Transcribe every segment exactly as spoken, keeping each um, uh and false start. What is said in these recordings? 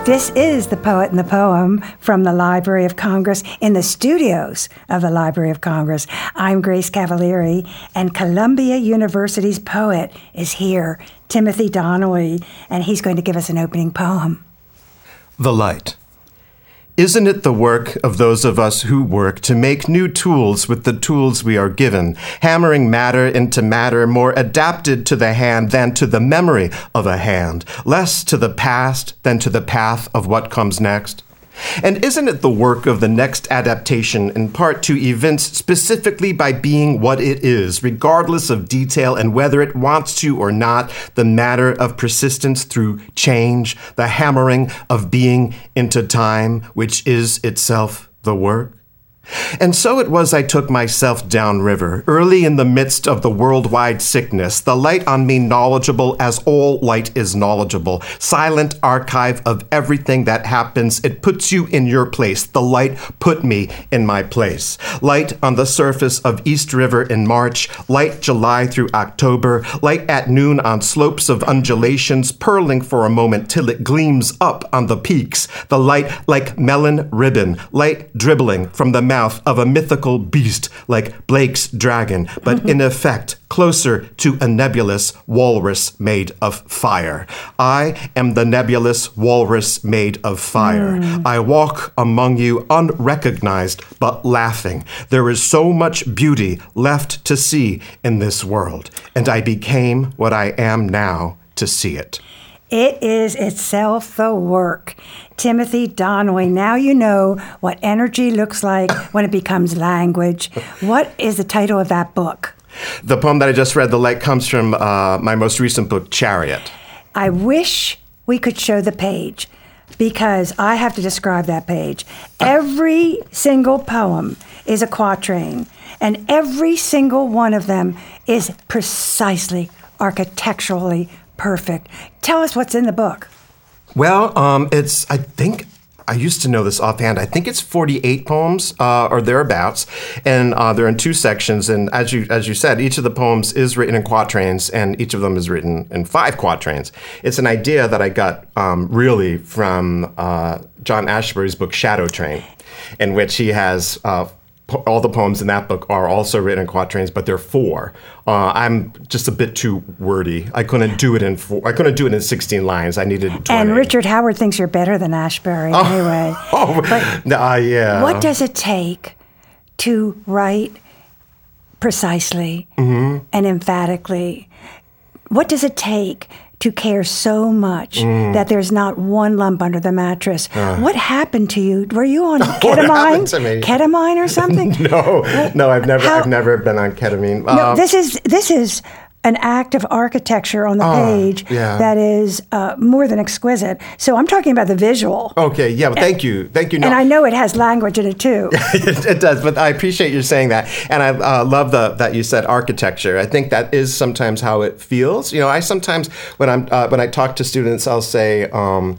This is The Poet and the Poem from the Library of Congress in the studios of the Library of Congress. I'm Grace Cavalieri, and Columbia University's poet is here, Timothy Donnelly, and he's going to give us an opening poem. The Light. Isn't it the work of those of us who work to make new tools with the tools we are given, hammering matter into matter more adapted to the hand than to the memory of a hand, less to the past than to the path of what comes next? And isn't it the work of the next adaptation in part to events specifically by being what it is, regardless of detail and whether it wants to or not, the matter of persistence through change, the hammering of being into time, which is itself the work? And so it was I took myself downriver, early in the midst of the worldwide sickness, the light on me knowledgeable as all light is knowledgeable, silent archive of everything that happens. It puts you in your place. The light put me in my place. Light on the surface of East River in March, light July through October, light at noon on slopes of undulations, purling for a moment till it gleams up on the peaks. The light like melon ribbon, light dribbling from the mouth of a mythical beast like Blake's dragon, but mm-hmm. in effect closer to a nebulous walrus made of fire. I am the nebulous walrus made of fire. Mm. I walk among you unrecognized but laughing. There is so much beauty left to see in this world, and I became what I am now to see it. It is itself the work. Timothy Donnelly, now you know what energy looks like when it becomes language. What is the title of that book? The poem that I just read, The Light, comes from uh, my most recent book, Chariot. I wish we could show the page, because I have to describe that page. Every single poem is a quatrain, and every single one of them is precisely, architecturally perfect. Tell us what's in the book. Well, um, it's, I think, I used to know this offhand. I think it's forty-eight poems uh, or thereabouts, and uh, they're in two sections. And as you as you said, each of the poems is written in quatrains, and each of them is written in five quatrains. It's an idea that I got um, really from uh, John Ashbery's book Shadow Train, in which he has uh, all the poems in that book are also written in quatrains, but they're four. Uh, I'm just a bit too wordy. I couldn't do it in four. I couldn't do it in sixteen lines. I needed twenty. And Richard Howard thinks you're better than Ashbery oh, anyway. Oh, but uh, yeah. What does it take to write precisely mm-hmm. and emphatically? What does it take to care so much mm. that there's not one lump under the mattress? Uh. What happened to you? Were you on ketamine? To me? Ketamine or something? no, well, no, I've never, How, I've never been on ketamine. No, uh, this is this is an act of architecture on the uh, page yeah. that is uh, more than exquisite. So I'm talking about the visual. Okay, yeah, well, thank you, thank you. No. And I know it has language in it too. it, it does, but I appreciate you saying that, and I uh, love the that you said architecture. I think that is sometimes how it feels. You know, I sometimes when I'm uh, when I talk to students, I'll say. Um,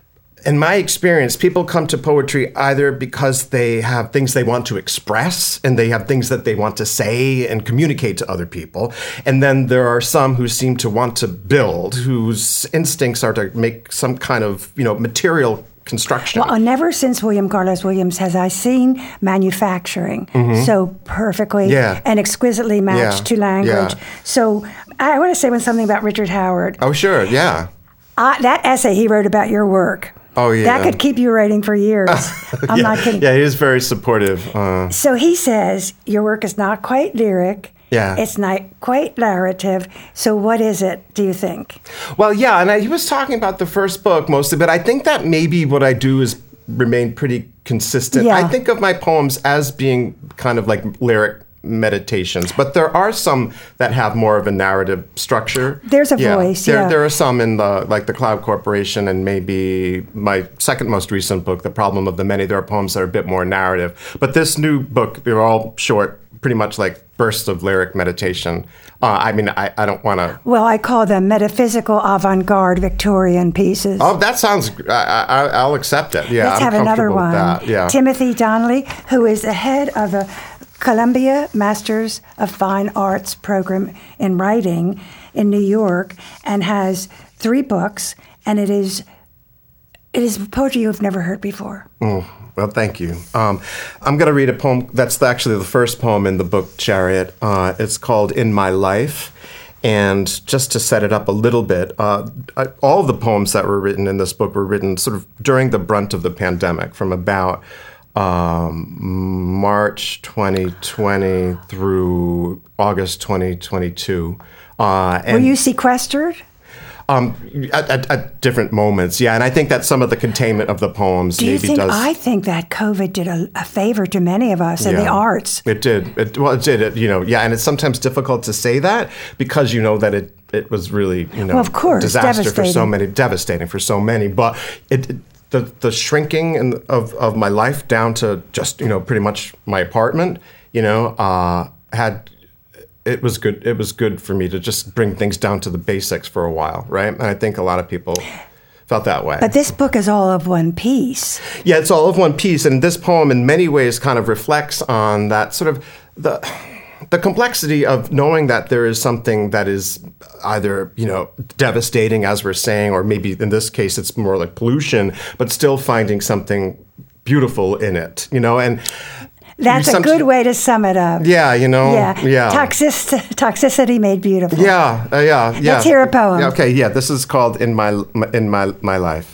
In my experience, people come to poetry either because they have things they want to express and they have things that they want to say and communicate to other people. And then there are some who seem to want to build, whose instincts are to make some kind of, you know, material construction. Well, never since William Carlos Williams has I seen manufacturing mm-hmm. so perfectly yeah. and exquisitely matched yeah. to language. Yeah. So I want to say something about Richard Howard. Oh, sure, yeah. Uh, that essay he wrote about your work. Oh, yeah. That could keep you writing for years. I'm yeah. not kidding. Yeah, he is very supportive. Uh, so he says, your work is not quite lyric. Yeah. It's not quite narrative. So what is it, do you think? Well, yeah, and I, he was talking about the first book mostly, but I think that maybe what I do is remain pretty consistent. Yeah. I think of my poems as being kind of like lyric meditations, but there are some that have more of a narrative structure. There's a yeah. voice, there, yeah. There are some in the, like the Cloud Corporation and maybe my second most recent book, The Problem of the Many. There are poems that are a bit more narrative. But this new book, they're all short, pretty much like bursts of lyric meditation. Uh, I mean, I, I don't want to... Well, I call them metaphysical avant-garde Victorian pieces. Oh, that sounds... I, I, I'll accept it. Yeah, Let's I'm have another one. That. Yeah. Timothy Donnelly, who is the head of the Columbia Masters of Fine Arts program in writing in New York, and has three books, and it is it is poetry you've never heard before. Mm, well, thank you. Um, I'm going to read a poem. That's actually the first poem in the book, Chariot. Uh, it's called In My Life. And just to set it up a little bit, uh, I, all of the poems that were written in this book were written sort of during the brunt of the pandemic, from about um, March twenty twenty through August twenty twenty-two. Uh, and Were you sequestered? Um, at, at, at different moments, yeah, and I think that some of the containment of the poems Do you maybe think, does. I think that COVID did a, a favor to many of us in the Yeah. arts. It did. It, well, it did. It, you know, yeah, and it's sometimes difficult to say that because you know that it, it was really, you know, Well, of course, disaster for so devastating. many, devastating for so many. But it, it the the shrinking in, of of my life down to just you know pretty much my apartment, you know, uh, had. It was good. It was good for me to just bring things down to the basics for a while, right? And I think a lot of people felt that way. But this book is all of one piece. Yeah, it's all of one piece, and this poem, in many ways, kind of reflects on that sort of the the complexity of knowing that there is something that is either you know devastating, as we're saying, or maybe in this case, it's more like pollution, but still finding something beautiful in it, you know, and. That's a Some- good way to sum it up. Yeah, you know. Yeah. Yeah. Toxic, toxicity made beautiful. Yeah, uh, yeah, yeah. Let's hear a poem. Yeah, okay, yeah. This is called "In My in My My Life."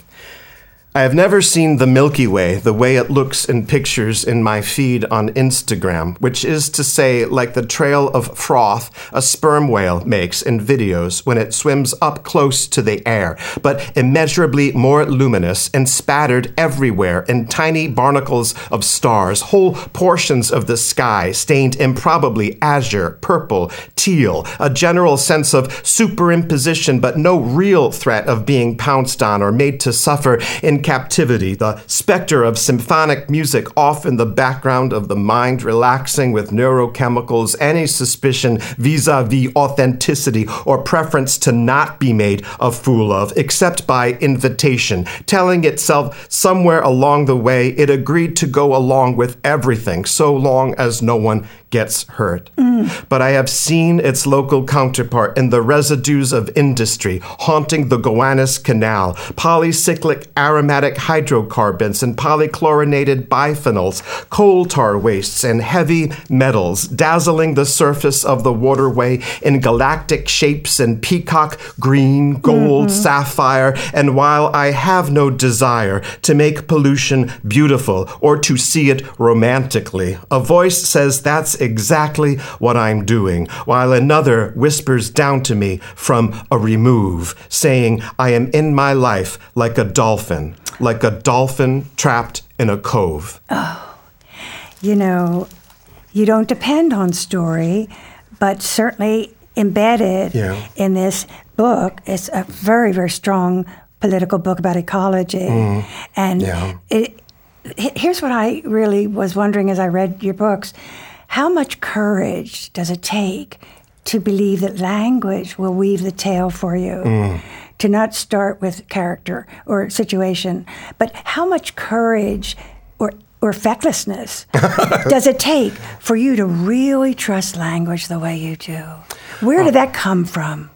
I have never seen the Milky Way the way it looks in pictures in my feed on Instagram, which is to say, like the trail of froth a sperm whale makes in videos when it swims up close to the air, but immeasurably more luminous and spattered everywhere in tiny barnacles of stars, whole portions of the sky stained improbably azure, purple, teal, a general sense of superimposition, but no real threat of being pounced on or made to suffer in captivity, the specter of symphonic music off in the background of the mind, relaxing with neurochemicals, any suspicion vis-a-vis authenticity or preference to not be made a fool of, except by invitation, telling itself somewhere along the way it agreed to go along with everything, so long as no one gets hurt. Mm. But I have seen its local counterpart in the residues of industry haunting the Gowanus Canal, polycyclic aromatic hydrocarbons and polychlorinated biphenyls, coal tar wastes and heavy metals, dazzling the surface of the waterway in galactic shapes and peacock green, gold, mm-hmm. sapphire, and while I have no desire to make pollution beautiful or to see it romantically, a voice says that's exactly what I'm doing, while another whispers down to me from a remove, saying I am in my life like a dolphin, like a dolphin trapped in a cove. Oh, you know, you don't depend on story, but certainly embedded yeah. in this book is a very, very strong political book about ecology. Mm. And yeah. it, here's what I really was wondering as I read your books. How much courage does it take to believe that language will weave the tale for you? Mm. To not start with character or situation, but how much courage or, or fecklessness does it take for you to really trust language the way you do? Where did that come from?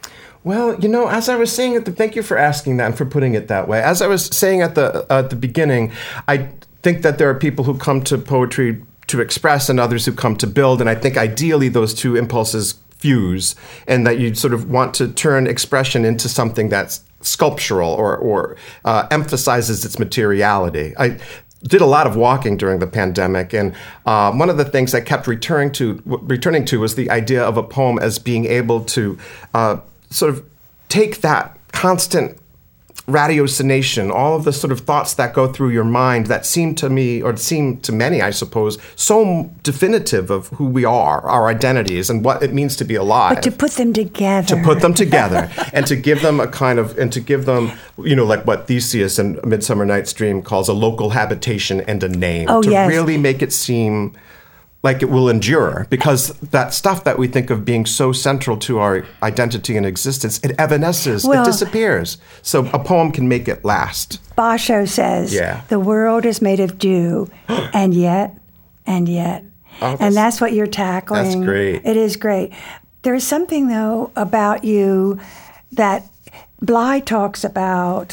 Well, you know, as I was saying at the, thank you for asking that and for putting it that way. As I was saying at the uh, at the beginning, I think that there are people who come to poetry to express and others who come to build, and I think ideally those two impulses fuse, and that you sort of want to turn expression into something that's sculptural or or uh, emphasizes its materiality. I did a lot of walking during the pandemic, and uh, one of the things I kept returning to returning to was the idea of a poem as being able to uh, sort of take that constant ratiocination, all of the sort of thoughts that go through your mind that seem to me, or seem to many, I suppose, so definitive of who we are, our identities, and what it means to be alive. But to put them together. To put them together, and to give them a kind of, and to give them, you know, like what Theseus in Midsummer Night's Dream calls a local habitation and a name. Oh, to yes. really make it seem like it will endure, because that stuff that we think of being so central to our identity and existence, it evanesces, well, it disappears. So a poem can make it last. Basho says, yeah. the world is made of dew, and yet, and yet. Oh, that's, and that's what you're tackling. That's great. It is great. There's something, though, about you that Bly talks about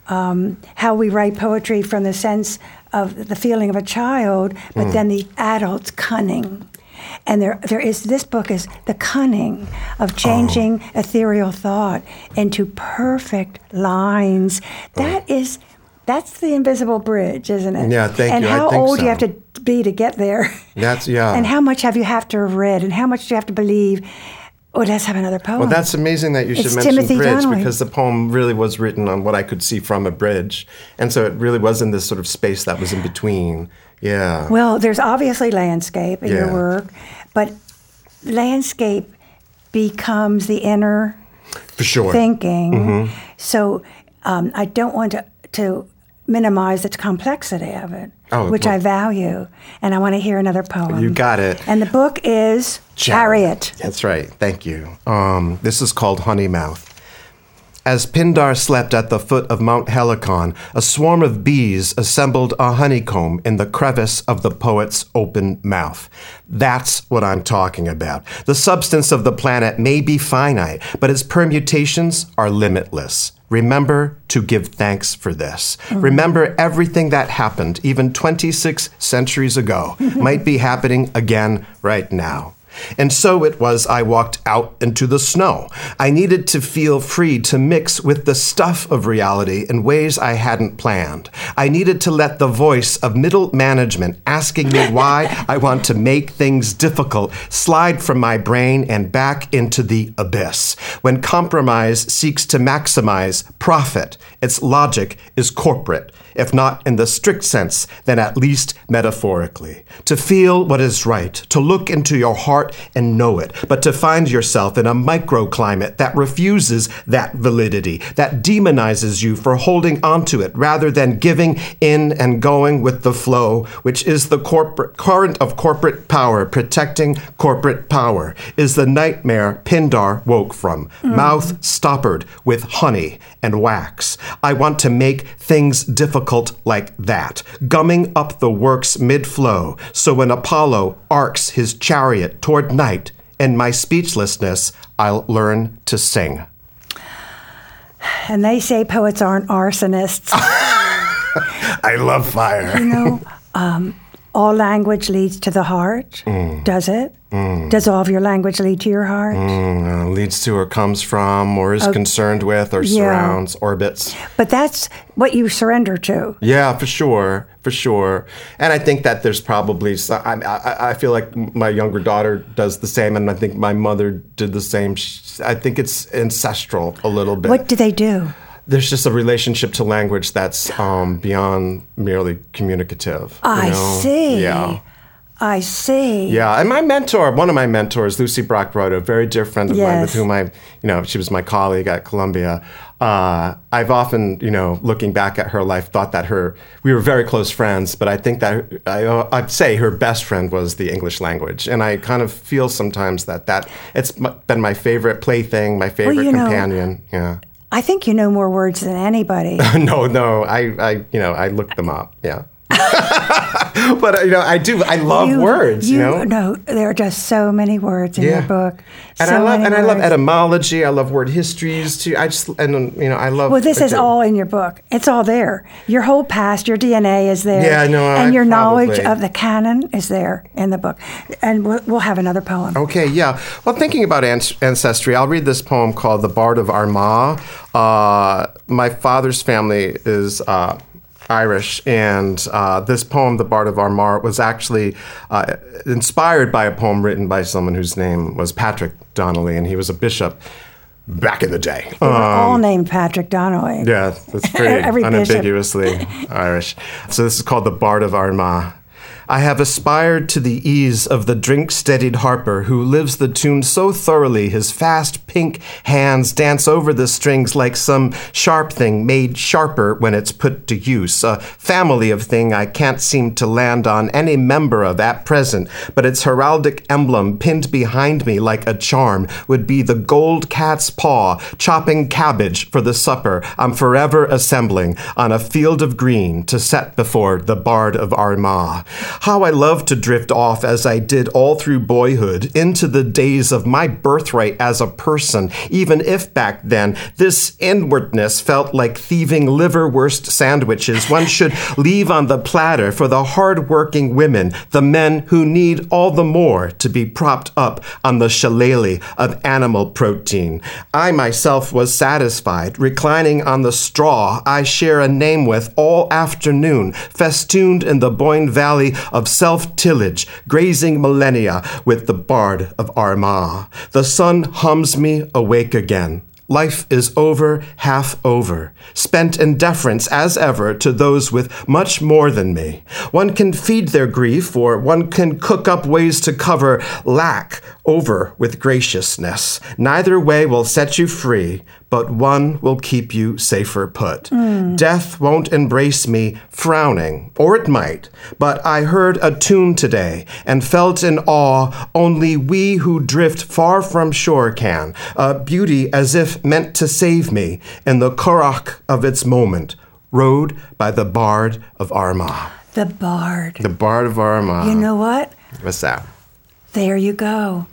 um, how we write poetry from the sense of the feeling of a child, but mm. then the adult's cunning. And there, there is, this book is the cunning of changing oh. ethereal thought into perfect lines. That oh. is, that's the invisible bridge, isn't it? Yeah, thank and you. And how I think old so. you have to be to get there. That's, yeah. And how much have you have to have read, and how much do you have to believe? Oh, let's have another poem. Well, that's amazing that you should it's mention Timothy bridge, Donnelly. Because the poem really was written on what I could see from a bridge. And so it really was in this sort of space that was in between. Yeah. Well, there's obviously landscape in yeah. your work, but landscape becomes the inner For sure. thinking. Mm-hmm. So um, I don't want to, to minimize the complexity of it, oh, which well, I value. And I want to hear another poem. You got it. And the book is Chariot. That's right. Thank you. Um, this is called Honeymouth. As Pindar slept at the foot of Mount Helicon, a swarm of bees assembled a honeycomb in the crevice of the poet's open mouth. That's what I'm talking about. The substance of the planet may be finite, but its permutations are limitless. Remember to give thanks for this. Mm-hmm. Remember everything that happened even twenty-six centuries ago might be happening again right now. And so it was I walked out into the snow. I needed to feel free to mix with the stuff of reality in ways I hadn't planned. I needed to let the voice of middle management asking me why I want to make things difficult slide from my brain and back into the abyss. When compromise seeks to maximize profit, its logic is corporate. If not in the strict sense, then at least metaphorically. To feel what is right, to look into your heart and know it, but to find yourself in a microclimate that refuses that validity, that demonizes you for holding onto it rather than giving in and going with the flow, which is the corporate current of corporate power, protecting corporate power, is the nightmare Pindar woke from, mm. mouth stoppered with honey and wax. I want to make things difficult like that, gumming up the works mid-flow, so when Apollo arcs his chariot toward night, in my speechlessness, I'll learn to sing. And they say poets aren't arsonists. I love fire. You know, um, all language leads to the heart. Mm. Does it? Mm. Does all of your language lead to your heart? Mm, uh, leads to or comes from or is okay. concerned with or yeah. surrounds, orbits. But that's what you surrender to. Yeah, for sure, for sure. And I think that there's probably, I, I, I feel like my younger daughter does the same, and I think my mother did the same. I think it's ancestral a little bit. What do they do? There's just a relationship to language that's um, beyond merely communicative. I you know? see. Yeah. I see. Yeah, and my mentor, one of my mentors, Lucy Brock-Brodo, a very dear friend of yes. mine with whom I, you know, she was my colleague at Columbia. Uh, I've often, you know, looking back at her life, thought that her, we were very close friends, but I think that, I, I'd say her best friend was the English language. And I kind of feel sometimes that, that it's been my favorite plaything, my favorite well, companion. Know, yeah. I think you know more words than anybody. no, no, I, I, you know, I looked them up, yeah. But, you know, I do, I love you, words, you, you know? No, there are just so many words in yeah. your book. And so I love, and words. I love etymology, I love word histories, too. I just, and, you know, I love... Well, this I is do. all in your book. It's all there. Your whole past, your D N A is there. Yeah, no, And I your probably. knowledge of the canon is there in the book. And we'll, we'll have another poem. Okay, yeah. Well, thinking about ancestry, I'll read this poem called The Bard of Armagh. Uh, my father's family is... Uh, Irish, and uh, this poem, The Bard of Armagh, was actually uh, inspired by a poem written by someone whose name was Patrick Donnelly, and he was a bishop back in the day. They were um, all named Patrick Donnelly. Yeah, that's pretty unambiguously Irish. So this is called The Bard of Armagh. I have aspired to the ease of the drink-steadied harper who lives the tune so thoroughly his fast pink hands dance over the strings like some sharp thing made sharper when it's put to use, a family of thing I can't seem to land on any member of at present, but its heraldic emblem pinned behind me like a charm would be the gold cat's paw chopping cabbage for the supper I'm forever assembling on a field of green to set before the Bard of Armagh. How I love to drift off as I did all through boyhood into the days of my birthright as a person, even if back then this inwardness felt like thieving liverwurst sandwiches one should leave on the platter for the hard-working women, the men who need all the more to be propped up on the shillelagh of animal protein. I myself was satisfied, reclining on the straw I share a name with all afternoon, festooned in the Boyne Valley of self-tillage, grazing millennia with the bard of Armagh. The sun hums me awake again. Life is over, half over, spent in deference as ever to those with much more than me. One can feed their grief, or one can cook up ways to cover lack over with graciousness. Neither way will set you free, but one will keep you safer put. Mm. Death won't embrace me frowning, or it might, but I heard a tune today and felt in awe only we who drift far from shore can, a beauty as if meant to save me in the currach of its moment, rode by the bard of Armagh. The bard. The bard of Armagh. You know what? What's that? There you go.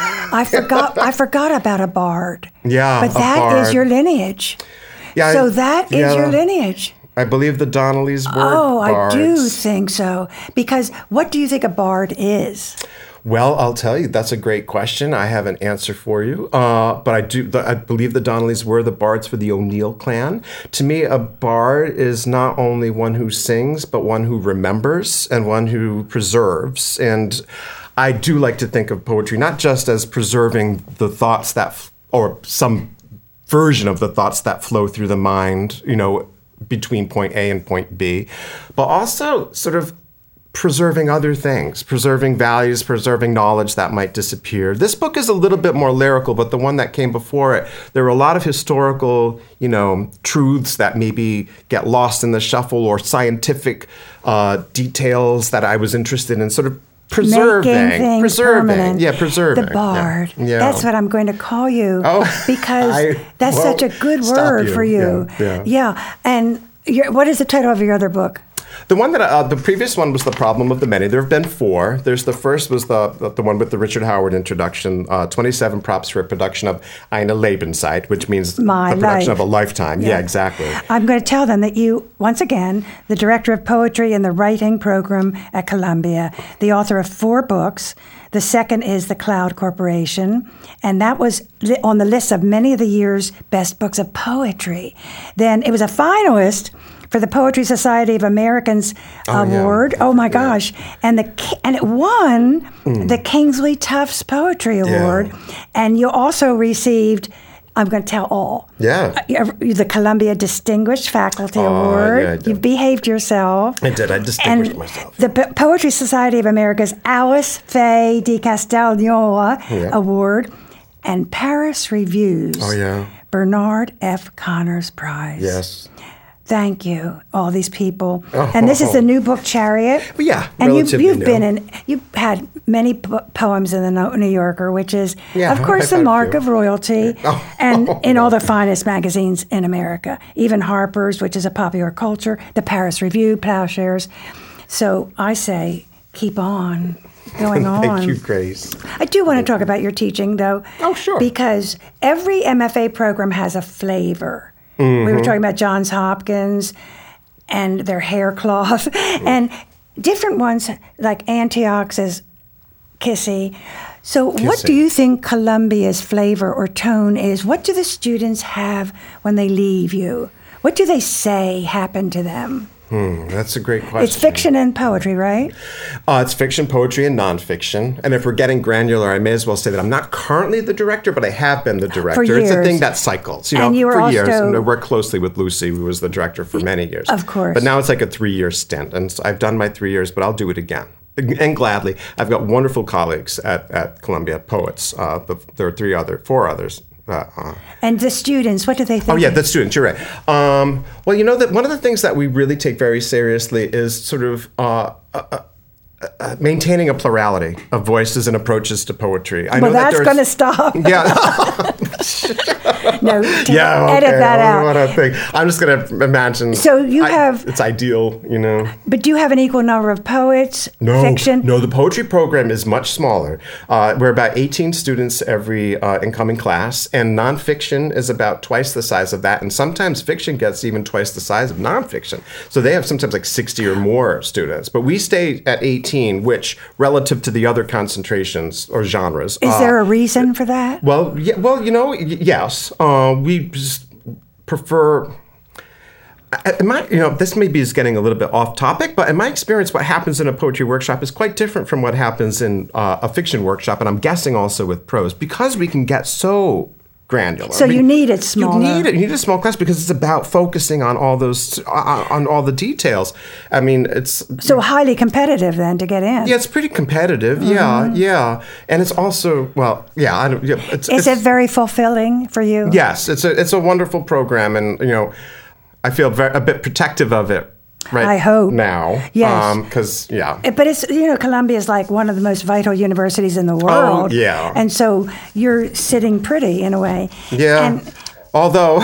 I forgot I forgot about a bard. Yeah, But that a bard. is your lineage. Yeah, so that is yeah. your lineage. I believe the Donnellys were Oh, bards. I do think so. Because what do you think a bard is? Well, I'll tell you, that's a great question. I have an answer for you. Uh, but I do, I believe the Donnellys were the bards for the O'Neill clan. To me, a bard is not only one who sings, but one who remembers and one who preserves. And I do like to think of poetry not just as preserving the thoughts that, or some version of the thoughts that flow through the mind, you know, between point A and point B, but also sort of preserving other things, preserving values, preserving knowledge that might disappear. This book is a little bit more lyrical, but the one that came before it, there were a lot of historical, you know, truths that maybe get lost in the shuffle, or scientific uh, details that I was interested in, sort of preserving, Making things preserving, permanent. yeah, preserving. The bard. Yeah. Yeah. That's what I'm going to call you. Oh, because I that's won't such a good stop word you. for you. Yeah, yeah. Yeah. And your, what is the title of your other book? The one that uh, the previous one was The Problem of the Many. There have been four. There's the first was the the, the one with the Richard Howard introduction, uh, twenty-seven props for a production of Eine Lebenszeit, which means My the production life. of a lifetime. Yeah. yeah, exactly. I'm going to tell them that you, once again, the director of poetry in the writing program at Columbia, the author of four books. The second is The Cloud Corporation, and that was li- on the list of many of the year's best books of poetry. Then it was a finalist for the Poetry Society of Americans Oh, Award. yeah. Oh my Yeah. gosh! And the ki- and it won Mm. the Kingsley Tufts Poetry Award, and you also received. I'm going to tell all. Yeah. Uh, The Columbia Distinguished Faculty Oh, Award. yeah, I did. You behaved yourself. I did. I distinguished and myself. The Po- Poetry Society of America's Alice Faye de Castelnuovo Yeah. Award, and Paris Reviews. Oh, yeah. Bernard F. Connors Prize. Yes. Thank you, all these people. And this is the new book, Chariot. Well, yeah, and you've, relatively you've new. been in. You've had many po- poems in the No- New Yorker, which is, Yeah, of course, I've the had a mark few. of royalty, Oh. and in all the finest magazines in America, even Harper's, which is a popular culture, the Paris Review, Plowshares. So I say, keep on going on. Thank you, Grace. I do want to talk about your teaching, though. Oh, sure. Because every M F A program has a flavor. Mm-hmm. We were talking about Johns Hopkins and their hair cloth, and different ones like Antioch's is Kissy. So, what Kissy. do you think Columbia's flavor or tone is? What do the students have when they leave you? What do they say happened to them? Hmm, that's a great question. It's fiction and poetry, right? Uh, it's fiction, poetry, and nonfiction. And if we're getting granular, I may as well say that I'm not currently the director, but I have been the director. For It's a years. thing that cycles, you know, And you were for years. also- And I worked closely with Lucy, who was the director for many years. Of course. But now it's like a three-year stint. And so I've done my three years, but I'll do it again. And gladly. I've got wonderful colleagues at, at Columbia, poets. Uh, but there are three other, four others. Uh, uh, And the students, what do they think? Oh yeah, the students. You're right. Um, well, you know that one of the things that we really take very seriously is sort of uh, uh, uh, uh, maintaining a plurality of voices and approaches to poetry. I Well, know that that's there's- going to stop. Yeah. No, take, yeah, okay. edit that I out. What I think. I'm just going to imagine. So you I, have... It's ideal, you know. But do you have an equal number of poets, no, fiction? No, the poetry program is much smaller. Uh, we're about eighteen students every uh, incoming class, and nonfiction is about twice the size of that, and sometimes fiction gets even twice the size of nonfiction. So they have sometimes like sixty or more students, but we stay at eighteen, which relative to the other concentrations or genres. Is uh, there a reason for that? Well, yeah, well, you know, y- yes. Uh, we just prefer... In my, you know, this maybe is getting a little bit off topic, but in my experience, what happens in a poetry workshop is quite different from what happens in uh, a fiction workshop, and I'm guessing also with prose, because we can get so granular. So I mean, you need it smaller. You need it. You need a small class because it's about focusing on all those, on, on all the details. I mean, it's so highly competitive then to get in. yeah, it's pretty competitive. Mm-hmm. Yeah, yeah, and it's also well, yeah. I don't, yeah it's, is it's, it very fulfilling for you? Yes, it's a it's a wonderful program, and you know, I feel very, a bit protective of it. Right I hope. now. Yes. Because, um, yeah. But it's, you know, Columbia is like one of the most vital universities in the world. Oh, yeah. And so you're sitting pretty in a way. Yeah. And, although,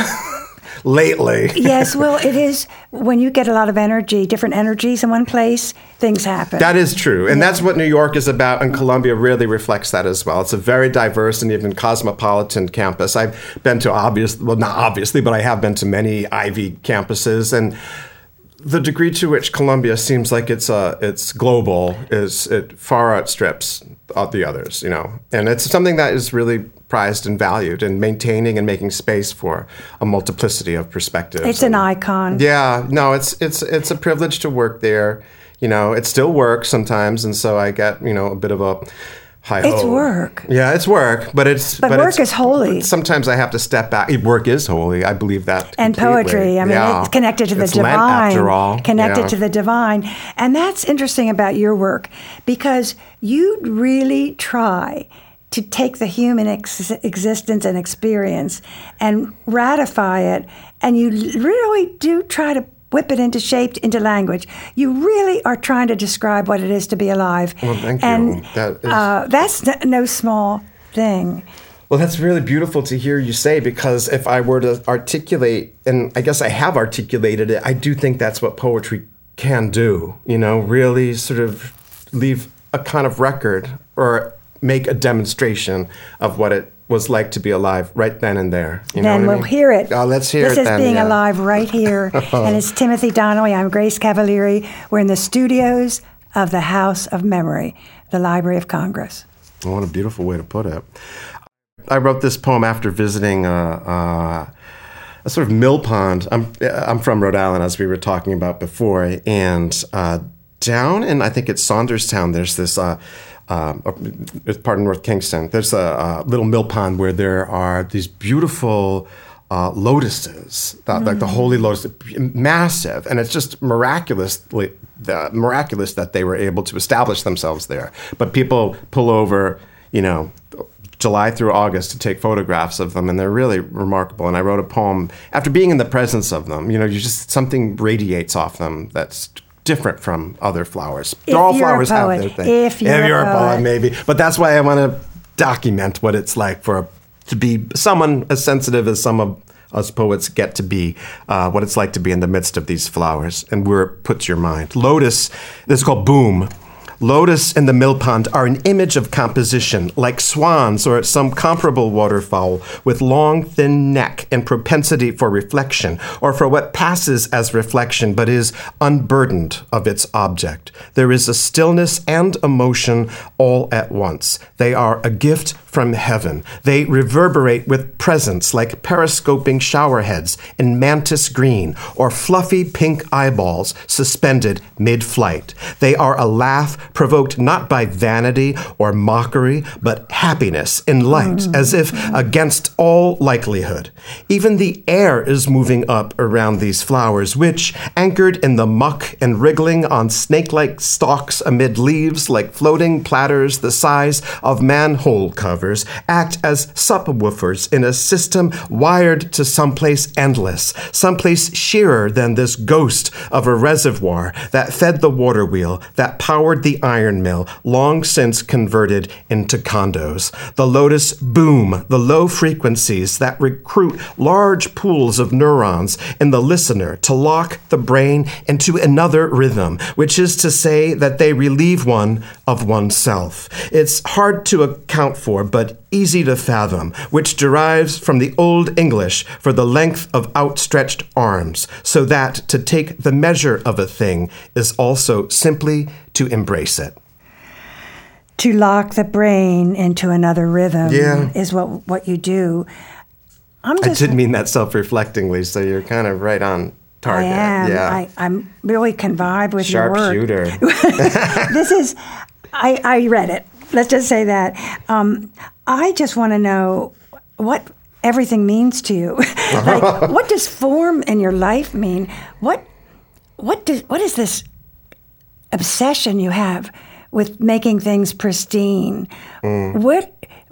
lately. yes, well, it is when you get a lot of energy, different energies in one place, things happen. That is true. And yeah. that's what New York is about, and Columbia really reflects that as well. It's a very diverse and even cosmopolitan campus. I've been to obvious, well, not obviously, but I have been to many Ivy campuses, and the degree to which Columbia seems like it's uh, it's global is it far outstrips the others, you know, and it's something that is really prized and valued, and maintaining and making space for a multiplicity of perspectives. It's and, an icon. Yeah, no, it's it's it's a privilege to work there. You know, it still works sometimes, and so I get you know a bit of a. Hi-ho. It's work. Yeah, it's work, but it's but, but work it's, is holy. Sometimes I have to step back. Work is holy. I believe that. And completely. poetry. I mean, yeah. it's connected to the it's divine. Lent, after all. Connected yeah. to the divine, and that's interesting about your work because you really try to take the human ex- existence and experience and ratify it, and you really do try to whip it into shape, into language. You really are trying to describe what it is to be alive. Well, thank and, you. That is... uh, that's n- no small thing. Well, that's really beautiful to hear you say, because if I were to articulate, and I guess I have articulated it, I do think that's what poetry can do, you know, really sort of leave a kind of record or make a demonstration of what it was like to be alive right then and there. You know then what we'll I mean? hear it. Oh, let's hear this it is then. Being yeah. Alive right here. And it's Timothy Donnelly. I'm Grace Cavalieri. We're in the studios of the House of Memory, the Library of Congress. Oh, what a beautiful way to put it. I wrote this poem after visiting uh, uh, a sort of mill pond. I'm, I'm from Rhode Island, as we were talking about before, and uh, down in, I think it's Saunderstown, there's this... Uh, Um, it's part of North Kingston. There's a, a little mill pond where there are these beautiful uh, lotuses, that, mm. like the holy lotus, massive, and it's just miraculously uh, miraculous that they were able to establish themselves there. But people pull over, you know, July through August to take photographs of them, and they're really remarkable. And I wrote a poem after being in the presence of them. You know, you just something radiates off them that's different from other flowers. If All you're flowers a poet, have their thing. If you're, if you're a a poet, poet, maybe. But that's why I want to document what it's like for to be someone as sensitive as some of us poets get to be, uh, what it's like to be in the midst of these flowers and where it puts your mind. Lotus, this is called Boom. Lotus and the mill pond are an image of composition, like swans or some comparable waterfowl, with long, thin neck and propensity for reflection, or for what passes as reflection but is unburdened of its object. There is a stillness and emotion all at once. They are a gift from heaven. They reverberate with presence like periscoping showerheads in mantis green or fluffy pink eyeballs suspended mid-flight. They are a laugh provoked not by vanity or mockery, but happiness in light, mm. as if against all likelihood. Even the air is moving up around these flowers, which, anchored in the muck and wriggling on snake-like stalks amid leaves like floating platters the size of manhole covers, lovers act as subwoofers in a system wired to someplace endless, someplace sheerer than this ghost of a reservoir that fed the water wheel, that powered the iron mill, long since converted into condos. The lotus boom, the low frequencies that recruit large pools of neurons in the listener to lock the brain into another rhythm, which is to say that they relieve one of oneself. It's hard to account for, but easy to fathom, which derives from the Old English for the length of outstretched arms, so that to take the measure of a thing is also simply to embrace it. To lock the brain into another rhythm yeah. is what what you do. I'm just, I did mean that self-reflectingly, so you're kind of right on target. I am. Yeah. I, I'm really can vibe with your work. Sharpshooter. This is, I, I read it. Let's just say that. Um, I just want to know what everything means to you. Like, what does form in your life mean? What, what does, what is this obsession you have with making things pristine? Mm. What?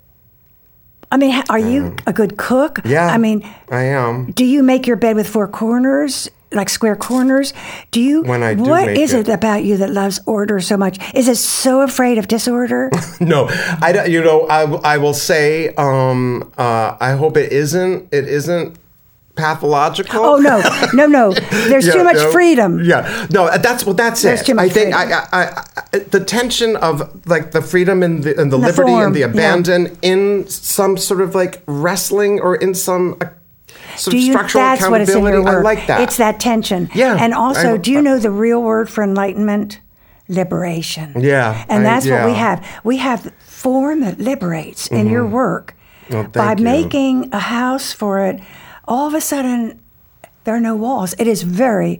I mean, are you mm. a good cook? Yeah, I mean, I am. Do you make your bed with four corners, like square corners? Do you? When I do What make is it. it about you that loves order so much? Is it so afraid of disorder? No, I don't- you know I, I will say um, uh, I hope it isn't it isn't pathological. Oh no, no, no! There's Yeah, too much no, freedom. Yeah, no, that's well, that's There's it. too much I think freedom. I, I, I, the tension of like the freedom and the, and the, The liberty form, and the yeah. abandon in some sort of like wrestling or in some uh, sort Do of you? structural That's what it's in accountability. your work. I like that. It's that tension. Yeah, And also, I- do you know the real word for enlightenment? Liberation. Yeah, And I- that's what we yeah. have. We have form that liberates in your work. Well, thank By you. making a house for it, all of a sudden, there are no walls. It is very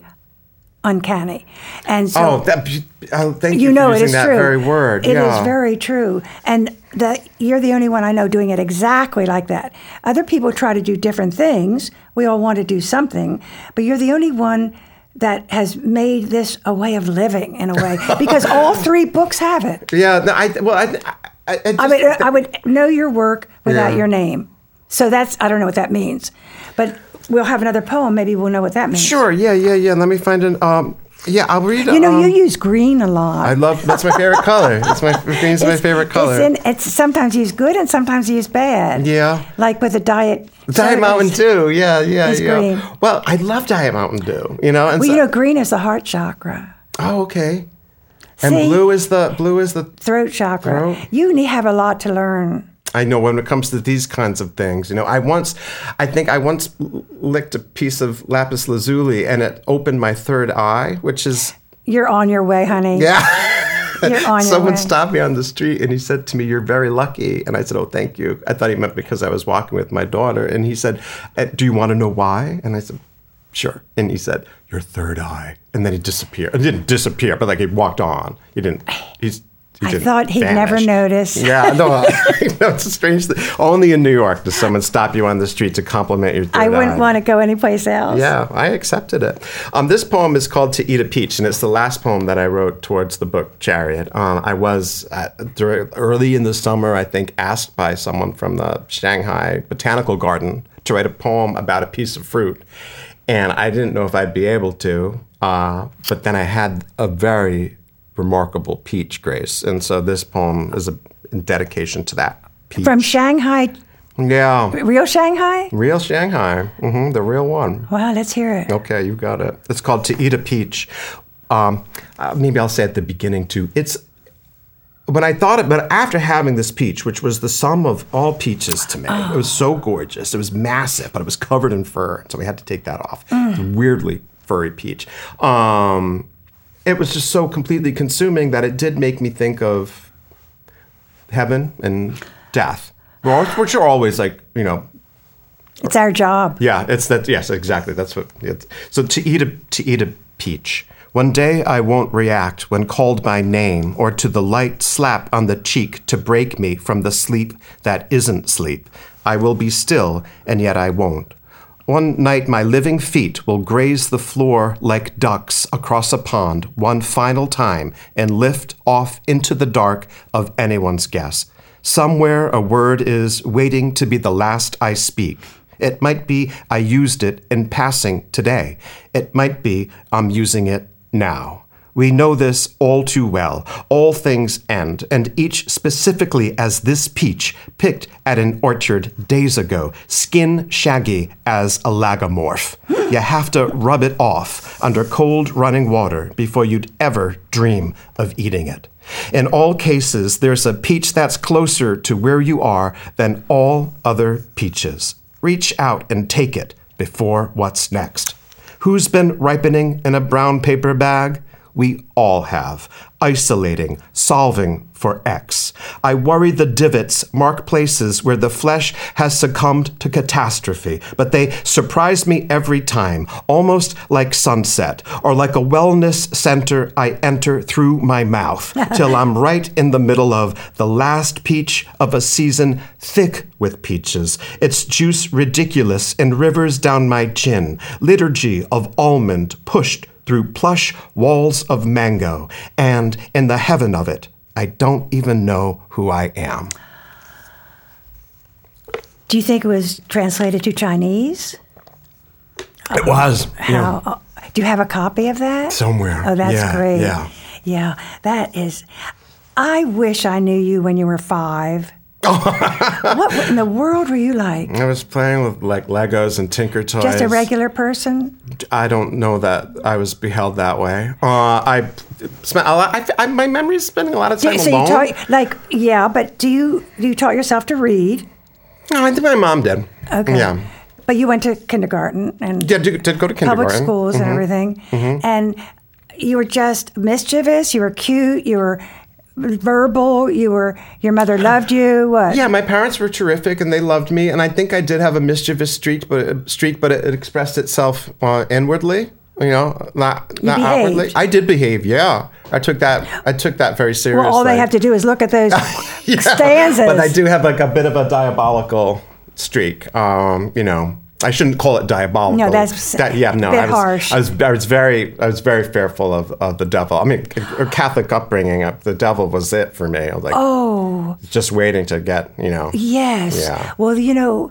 uncanny. And so Oh, that, oh, thank you, you know for it using is that true. very word. It is yeah. very true. And that you're the only one I know doing it exactly like that. Other people try to do different things. We all want to do something, but you're the only one that has made this a way of living in a way because all three books have it. Yeah, no, I well, I, I, I, just, I mean, I would know your work without Yeah. your name. So that's, I don't know what that means. But we'll have another poem. Maybe we'll know what that means. Sure, yeah, yeah, yeah. Let me find an. Um, yeah, I'll read. You know, um, you use green a lot. I love. That's my favorite color. That's my green's my It's- favorite color. It's, in, it's sometimes used good and sometimes used bad. Yeah. Like with the diet. Diet soda Mountain is- Dew. Yeah, yeah, is yeah. green. Well, I love Diet Mountain Dew. You know, and Well, so, you know, green is the heart chakra, oh, okay. And See? blue is the blue is the. throat chakra. Throat. You need have a lot to learn. I know when it comes to these kinds of things. You know, I once, I think I once licked a piece of lapis lazuli, and it opened my third eye, which is. You're on your way, honey. Yeah. You're on your Someone way. stopped me on the street and he said to me, "You're very lucky." And I said, "Oh, thank you." I thought he meant because I was walking with my daughter. And he said, "Uh, "Do you want to know why?" And I said, "Sure." And he said, "Your third eye." And then he disappeared. It didn't disappear, but like he walked on. He didn't. He's. He I didn't thought he'd vanish. never notice. Yeah, no, no, it's a strange thing. Only in New York does someone stop you on the street to compliment your third I wouldn't eye. want to go anyplace else. Yeah, I accepted it. Um, this poem is called "To Eat a Peach," and it's the last poem that I wrote towards the book Chariot. Um, I was at, during, early in the summer, I think, asked by someone from the Shanghai Botanical Garden to write a poem about a piece of fruit, and I didn't know if I'd be able to. Uh, but then I had a very remarkable peach, Grace, and so this poem is a in dedication to that peach. From Shanghai, yeah, real Shanghai? real Shanghai, hmm the real one. Wow, let's hear it. Okay, you got it. It's called "To Eat a Peach." Um, uh, maybe I'll say at the beginning too. It's when I thought it, but after having this peach, which was the sum of all peaches to me, Oh. it was so gorgeous. It was massive, but it was covered in fur, so we had to take that off. It was a weirdly furry peach. Um, it was just so completely consuming that it did make me think of heaven and death, which are always like, you know. It's our job. Yeah, it's that. Yes, exactly. That's what. It's, so to eat a to eat a peach. One day I won't react when called by name, or to the light slap on the cheek to break me from the sleep that isn't sleep. I will be still, and yet I won't. One night my living feet will graze the floor like ducks across a pond one final time and lift off into the dark of anyone's guess. Somewhere a word is waiting to be the last I speak. It might be I used it in passing today. It might be I'm using it now. We know this all too well. All things end, and each specifically as this peach picked at an orchard days ago, skin shaggy as a lagomorph. You have to rub it off under cold running water before you'd ever dream of eating it. In all cases, there's a peach that's closer to where you are than all other peaches. Reach out and take it before what's next. Who's been ripening in a brown paper bag? We all have. Isolating, solving for X. I worry the divots mark places where the flesh has succumbed to catastrophe, but they surprise me every time, almost like sunset, or like a wellness center I enter through my mouth, till I'm right in the middle of the last peach of a season thick with peaches, its juice ridiculous in rivers down my chin, liturgy of almond pushed through plush walls of mango, and in the heaven of it, I don't even know who I am. Do you think it was translated to Chinese? It was. How? Yeah. Do you have a copy of that? Somewhere. Oh, that's yeah, great. Yeah. Yeah, that is. I wish I knew you when you were five. What in the world were you like? I was playing with like Legos and Tinker Toys. Just a regular person? I don't know that I was beheld that way. Uh, I spent a lot. I, I, my memory is spending a lot of time so alone. You taught, like, yeah, but do you do you taught yourself to read? No, I think my mom did. Okay. Yeah. But you went to kindergarten and yeah, did, did go to kindergarten, public schools mm-hmm. and everything, mm-hmm. and you were just mischievous. You were cute. You were verbal. You were. Your mother loved you. What? Yeah, my parents were terrific, and they loved me. And I think I did have a mischievous streak, but streak, but it, it expressed itself uh, inwardly. You know, not You not behaved. outwardly. I did behave. Yeah, I took that. I took that very seriously. Well, all they have to do is look at those yeah, stanzas. But I do have like a bit of a diabolical streak. Um, you know, I shouldn't call it diabolical. No, that's that, yeah, no, a bit I was, harsh. I was, I was very, I was very fearful of, of the devil. I mean, a Catholic upbringing, the devil was it for me. I was like, oh, just waiting to get, you know. Yes. Yeah. Well, you know,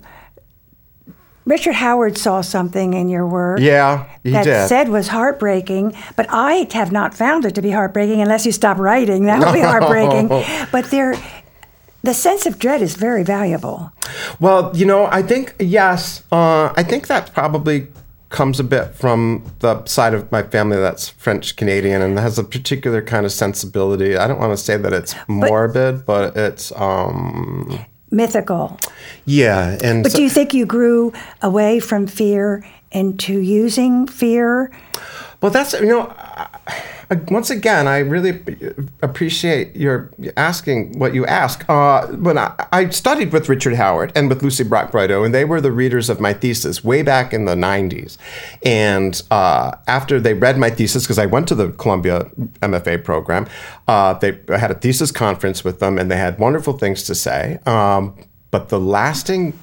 Richard Howard saw something in your work. Yeah, he that did. said was heartbreaking, but I have not found it to be heartbreaking unless you stop writing. That would be heartbreaking. But there, the sense of dread is very valuable. Well, you know, I think, yes, uh, I think that probably comes a bit from the side of my family that's French-Canadian and has a particular kind of sensibility. I don't want to say that it's morbid, but, but it's... Um, mythical. Yeah. and. But so, do you think you grew away from fear into using fear? Well, that's, you know... I, Once again, I really appreciate your asking what you ask. Uh, when I, I studied with Richard Howard and with Lucy Brock-Brideau, and they were the readers of my thesis way back in the nineties. And uh, after they read my thesis, because I went to the Columbia M F A program, uh, they I had a thesis conference with them, and they had wonderful things to say. Um, but the lasting,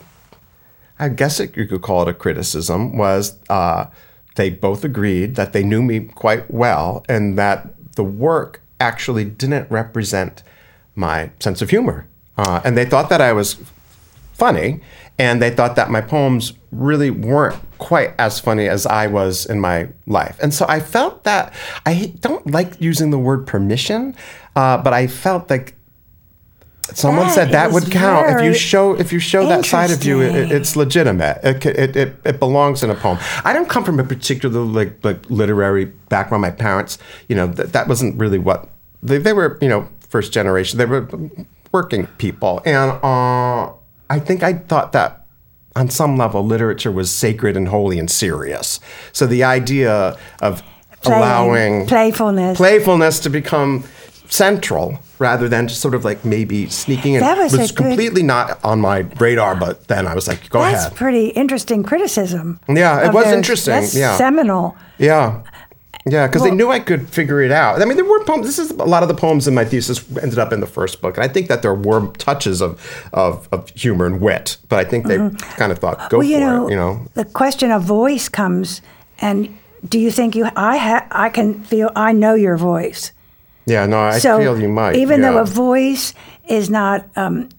I guess it, you could call it a criticism, was... Uh, They both agreed that they knew me quite well and that the work actually didn't represent my sense of humor. Uh, and they thought that I was funny, and they thought that my poems really weren't quite as funny as I was in my life. And so I felt that, I don't like using the word permission, uh, but I felt like someone That said that is would count if you very show if you show that side of you. It, interesting. it's legitimate. It, it it it belongs in a poem. I don't come from a particular like like literary background. My parents, you know, that that wasn't really what they they were. You know, first generation. They were working people, and uh, I think I thought that on some level literature was sacred and holy and serious. So the idea of Playing, allowing playfulness playfulness to become central rather than just sort of like maybe sneaking in. That was was a completely good, not on my radar, but then I was like, go that's ahead. That's pretty interesting criticism. Yeah, it was those. interesting. That's yeah. seminal. Yeah. Yeah, because well, they knew I could figure it out. I mean, there were poems. This is a lot of the poems in my thesis ended up in the first book, and I think that there were touches of of, of humor and wit. But I think they mm-hmm. kind of thought, go well, you for know, it. You know, the question of voice comes, and do you think you? I ha, I can feel. I know your voice. Yeah, no, I so feel you might. Even yeah. though a voice is not um,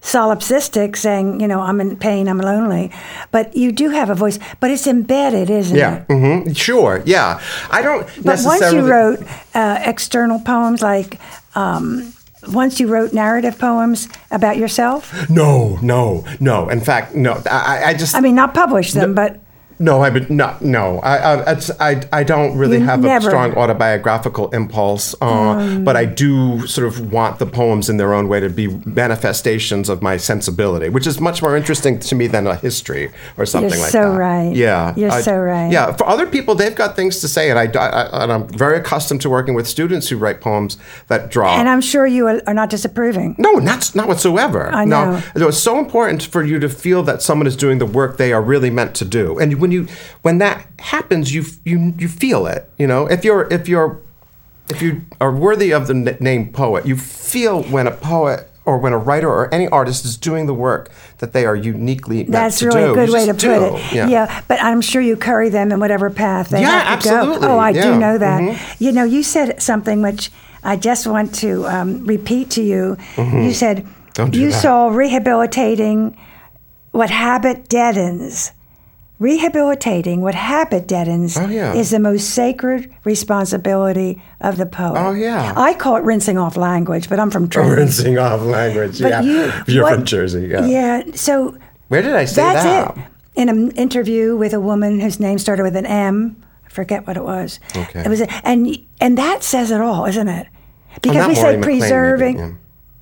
solipsistic, saying, you know, I'm in pain, I'm lonely. But you do have a voice, but it's embedded, isn't Yeah, it? mm-hmm. Sure, yeah. I don't But necessarily... once you wrote uh, external poems, like um, once you wrote narrative poems about yourself? No, no, no. In fact, no. I, I just... I mean, not publish them, no, but... No, I would not. No, I, I, it's, I, I don't really You have never. a strong autobiographical impulse, uh, Um. but I do sort of want the poems in their own way to be manifestations of my sensibility, which is much more interesting to me than a history or something You're like so that. right. Yeah, You're I- so right. Yeah, for other people, they've got things to say, and I, I, and I'm very accustomed to working with students who write poems that draw. And I'm sure you are are not disapproving. No, not not whatsoever. I know. No, it's so important for you to feel that someone is doing the work they are really meant to do, and when you when that happens, you you you feel it. You know, if you're if you're if you are worthy of the n- name poet, you feel when a poet or when a writer or any artist is doing the work that they are uniquely meant That's to really do. a good You way to just put do. it. Yeah. but I'm sure you carry them in whatever path they Yeah, have to absolutely. go. Oh, I Yeah. do know that. Mhm. You know, you said something which I just want to um, repeat to you. You said Don't do you that. saw rehabilitating what habit deadens. Rehabilitating what habit deadens Oh, yeah. is the most sacred responsibility of the poet. Oh, yeah. I call it rinsing off language, but I'm from Trenton. Rinsing off language. But yeah. you, You're what- from Jersey. Yeah. Yeah. So Where did I say that's that? it. In an interview with a woman whose name started with an M, I forget what it was. Okay. It was, a, and and that says it all, isn't it? Because Oh, we not say Maureen McLean, preserving. maybe,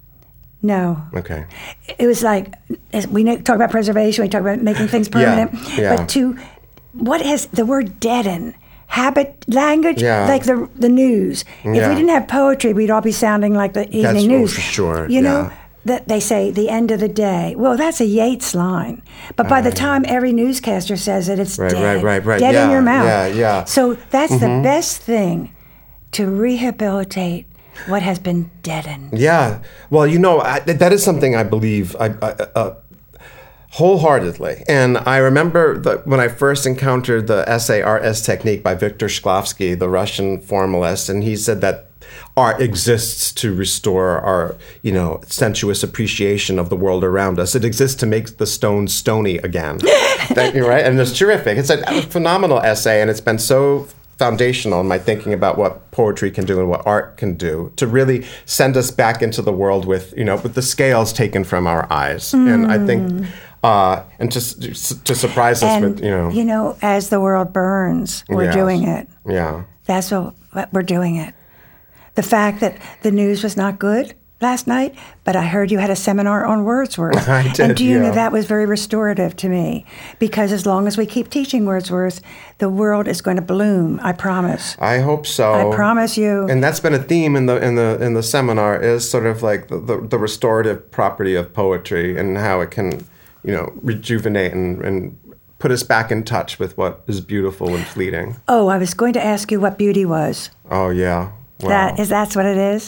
No, yeah. Okay. it was like as we know- talk about preservation. We talk about making things Yeah, permanent. yeah. But to what has the word deaden? Habit, language, Yeah. like the the news. If Yeah. we didn't have poetry, we'd all be sounding like the evening That's- oh, news. for sure, You know, yeah. that they say the end of the day. Well, that's a Yeats line. But by the time every newscaster says it, it's Right, dead. right, right, right. Dead in Yeah, your mouth. yeah, yeah. So that's the best thing, to rehabilitate what has been deadened. Yeah. Well, you know, I, that is something I believe I, I, uh, wholeheartedly. And I remember the, when I first encountered the essay Art as Technique by Viktor Shklovsky, the Russian formalist, and he said that art exists to restore our, you know, sensuous appreciation of the world around us. It exists to make the stones stony again. that, you're right? And it's terrific. It's a phenomenal essay, and it's been so foundational in my thinking about what poetry can do and what art can do to really send us back into the world with, you know, with the scales taken from our eyes. Mm. And I think, uh, and just to surprise us And, with, you know. you know, as the world burns, we're Yes. doing it. Yeah. That's what, what we're doing it. The fact that the news was not good last night, but I heard you had a seminar on Wordsworth. I did, and do you know yeah. that was very restorative to me? Because as long as we keep teaching Wordsworth, the world is going to bloom. I promise. I hope so. I promise you. And that's been a theme in the in the in the seminar, is sort of like the, the, the restorative property of poetry and how it can, you know, rejuvenate and, and put us back in touch with what is beautiful and fleeting. Oh, I was going to ask you what beauty was. Oh yeah. Wow. That is that's what it is.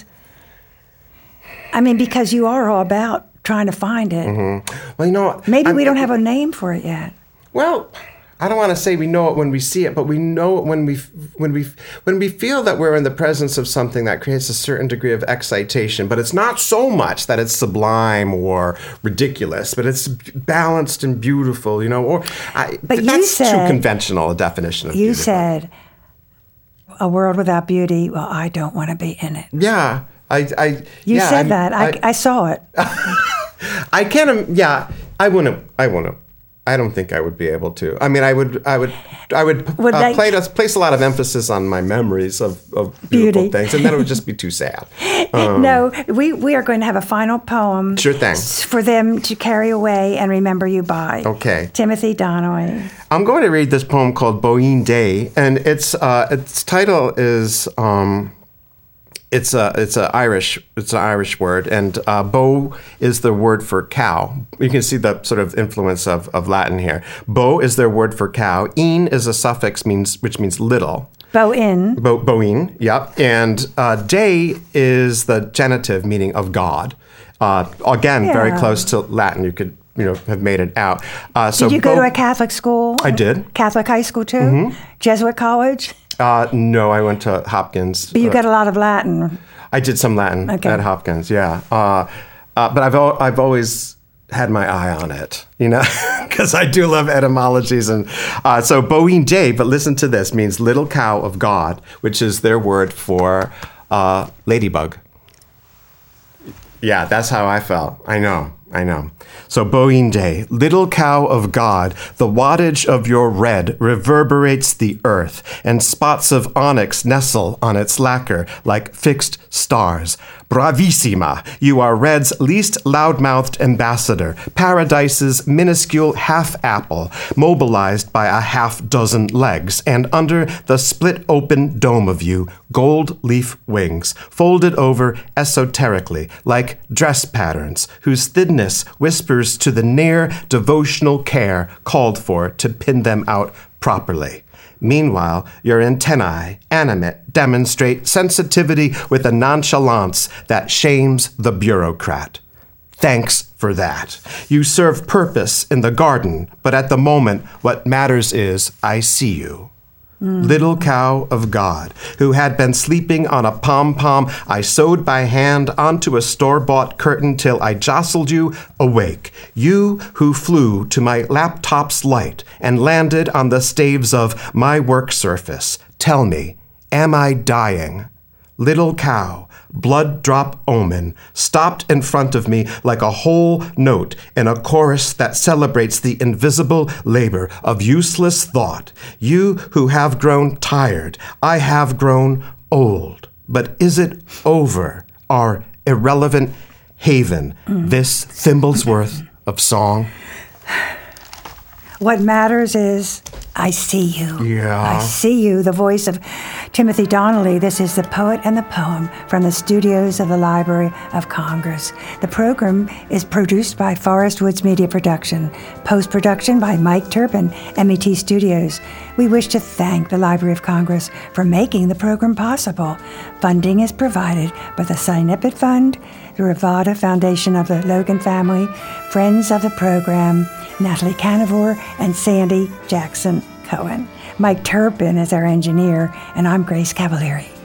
I mean, because you are all about trying to find it. Mm-hmm. Well, you know, Maybe I'm- we don't have a name for it yet. Well, I don't want to say we know it when we see it, but we know it when we when we when we feel that we're in the presence of something that creates a certain degree of excitation. But it's not so much that it's sublime or ridiculous, but it's balanced and beautiful. You know, or I, But you that's said- too conventional a definition of You beautiful. said, "A world without beauty." Well, I don't want to be in it. Yeah, I, I You yeah, said I'm- that. I, I saw it. I can't. im- Yeah, I wouldn't. I wouldn't. I don't think I would be able to. I mean, I would. I would. I would, Would uh, they- play, place a lot of emphasis on my memories of, of beautiful Beauty. things, and then it would just be too sad. Um, No, we, we are going to have a final poem. Sure thing. s- For them to carry away and remember you by. Okay. Timothy Donnelly. I'm going to read this poem called Boine Day, and its uh, its title is. Um, It's a it's a Irish it's an Irish word, and uh, bow is the word for cow. You can see the sort of influence of, of Latin here. Bow is their word for cow. Een is a suffix means which means little. Bow in. Bo, boine, yep. And uh, day is the genitive meaning of God. Uh, again, very Yeah. close to Latin. You could you know have made it out. Uh, so Did you go bow- to a Catholic school? I did. Catholic high school too? Mm-hmm. Jesuit college? Uh, no, I went to Hopkins. But you Uh, got a lot of Latin. I did some Latin Okay. at Hopkins, yeah. Uh, uh, but I've al- I've always had my eye on it, you know, because I do love etymologies. And uh, so Boeing Day, but listen to this, means little cow of God, which is their word for uh, ladybug. Yeah, that's how I felt. I know, I know. So Boeing Day, little cow of God, the wattage of your red reverberates the earth, and spots of onyx nestle on its lacquer like fixed stars. Bravissima, you are red's least loudmouthed ambassador, paradise's minuscule half-apple, mobilized by a half-dozen legs, and under the split-open dome of you, gold leaf wings, folded over esoterically, like dress patterns, whose thinness whispers to the near devotional care called for to pin them out properly. Meanwhile, your antennae, animate, demonstrate sensitivity with a nonchalance that shames the bureaucrat. Thanks for that. You serve purpose in the garden, but at the moment, what matters is I see you. Mm. Little cow of God, who had been sleeping on a pom-pom I sewed by hand onto a store-bought curtain till I jostled you awake. You who flew to my laptop's light and landed on the staves of my work surface. Tell me, am I dying? Little cow, blood drop omen, stopped in front of me like a whole note in a chorus that celebrates the invisible labor of useless thought. You who have grown tired, I have grown old. But is it over, our irrelevant haven, mm. this thimble's worth of song? What matters is I see you. Yeah. I see you, the voice of Timothy Donnelly. This is The Poet and the Poem from the studios of the Library of Congress. The program is produced by Forest Woods Media Production, post-production by Mike Turpin, M E T Studios. We wish to thank the Library of Congress for making the program possible. Funding is provided by the Sinipit Fund, the Rivada Foundation of the Logan family, friends of the program, Natalie Canavore, and Sandy Jackson Cohen. Mike Turpin is our engineer, and I'm Grace Cavalieri.